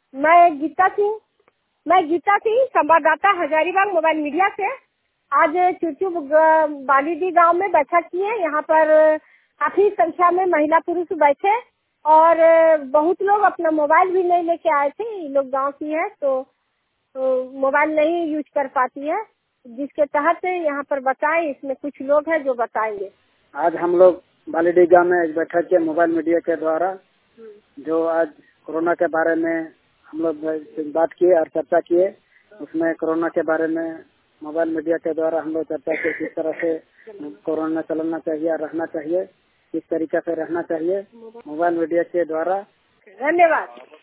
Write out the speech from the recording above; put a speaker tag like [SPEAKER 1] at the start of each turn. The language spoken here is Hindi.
[SPEAKER 1] मैं गीता सिंह संवाददाता हजारीबाग मोबाइल मीडिया से। आज चुचू बालीडी गांव में बैठक की है। यहाँ पर काफी संख्या में महिला पुरुष बैठे और बहुत लोग अपना मोबाइल भी नहीं लेके आए थे। ये लोग गांव की है तो मोबाइल नहीं यूज कर पाती है, जिसके तहत यहाँ पर बताएं। इसमें कुछ लोग हैं जो बताएंगे।
[SPEAKER 2] आज हम लोग बालीडी गांव में एक बैठक के मोबाइल मीडिया के द्वारा जो आज कोरोना के बारे में हम लोग बात किए और चर्चा किए। उसमें कोरोना के बारे में मोबाइल मीडिया के द्वारा हम लोग चर्चा किए, किस तरह से कोरोना चलना चाहिए, रहना चाहिए, किस तरीके से रहना चाहिए मोबाइल मीडिया के द्वारा।
[SPEAKER 1] धन्यवाद।